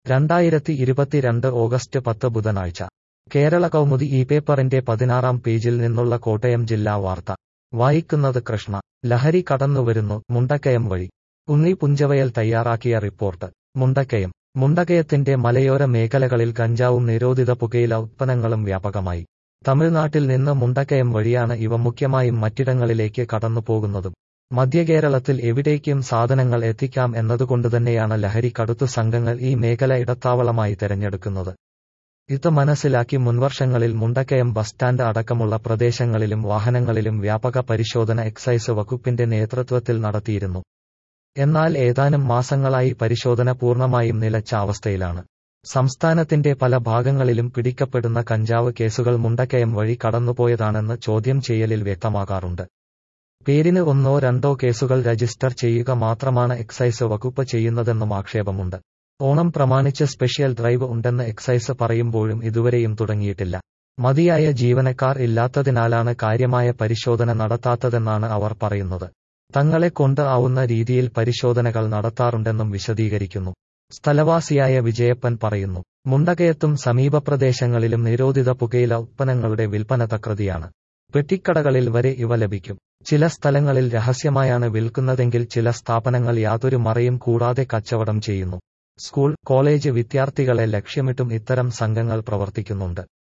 2022 August 10 ബുധനാഴ്ച കേരള കൗമുദി ഈ പേപ്പറിന്റെ 16-ാം പേജിൽ നിന്നുള്ള കോട്ടയം ജില്ലാ വാർത്ത വായിക്കുന്നത് കൃഷ്ണ. ലഹരി കടന്നുവരുന്നു മുണ്ടക്കയം വഴി. ഉണ്ണി പുഞ്ചവയൽ തയ്യാറാക്കിയ റിപ്പോർട്ട്. മുണ്ടക്കയത്തിന്റെ മലയോര മേഖലകളിൽ കഞ്ചാവും നിരോധിത പുകയില ഉത്പന്നങ്ങളും വ്യാപകമായി. തമിഴ്നാട്ടിൽ നിന്ന് മുണ്ടക്കയം വഴിയാണ് ഇവ മുഖ്യമായും മറ്റിടങ്ങളിലേക്ക് കടന്നുപോകുന്നതും. മധ്യകേരളത്തിൽ എവിടേക്കും സാധനങ്ങൾ എത്തിക്കാം എന്നതുകൊണ്ടുതന്നെയാണ് ലഹരി കടത്തു സംഘങ്ങൾ ഈ മേഖല ഇടത്താവളമായി തെരഞ്ഞെടുക്കുന്നത്. ഇത് മനസ്സിലാക്കി മുൻവർഷങ്ങളിൽ മുണ്ടക്കയം ബസ് സ്റ്റാൻഡ് അടക്കമുള്ള പ്രദേശങ്ങളിലും വാഹനങ്ങളിലും വ്യാപക പരിശോധന എക്സൈസ് വകുപ്പിന്റെ നേതൃത്വത്തിൽ നടത്തിയിരുന്നു. എന്നാൽ ഏതാനും മാസങ്ങളായി പരിശോധന പൂർണ്ണമായും നിലച്ച അവസ്ഥയിലാണ്. സംസ്ഥാനത്തിന്റെ പല ഭാഗങ്ങളിലും പിടിക്കപ്പെടുന്ന കഞ്ചാവ് കേസുകൾ മുണ്ടക്കയം വഴി കടന്നുപോയതാണെന്ന് ചോദ്യം ചെയ്യലിൽ വ്യക്തമാകാറുണ്ട്. പേരിന് 1-2 കേസുകൾ രജിസ്റ്റർ ചെയ്യുക മാത്രമാണ് എക്സൈസ് വകുപ്പ് ചെയ്യുന്നതെന്നും ആക്ഷേപമുണ്ട്. ഓണം പ്രമാണിച്ച് സ്പെഷ്യൽ ഡ്രൈവ് ഉണ്ടെന്ന് എക്സൈസ് പറയുമ്പോഴും ഇതുവരെയും തുടങ്ങിയിട്ടില്ല. മതിയായ ജീവനക്കാർ ഇല്ലാത്തതിനാലാണ് കാര്യമായ പരിശോധന നടത്താത്തതെന്നാണ് അവർ പറയുന്നത്. തങ്ങളെ കൊണ്ട് ആവുന്ന രീതിയിൽ പരിശോധനകൾ നടത്താറുണ്ടെന്നും വിശദീകരിക്കുന്നു. സ്ഥലവാസിയായ വിജയപ്പൻ പറയുന്നു. മുണ്ടക്കയത്തും സമീപ പ്രദേശങ്ങളിലും നിരോധിത പുകയില ഉത്പന്നങ്ങളുടെ വിൽപ്പന തകൃതിയാണ്. പെട്ടിക്കടകളിൽ വരെ ഇവ ലഭിക്കും. ചില സ്ഥലങ്ങളിൽ രഹസ്യമായാണ് വിൽക്കുന്നതെങ്കിൽ ചില സ്ഥാപനങ്ങൾ യാതൊരു മറയും കൂടാതെ കച്ചവടം ചെയ്യുന്നു. സ്കൂൾ, കോളേജ് വിദ്യാർത്ഥികളെ ലക്ഷ്യമിട്ടും ഇത്തരം സംഘങ്ങൾ പ്രവർത്തിക്കുന്നുണ്ട്.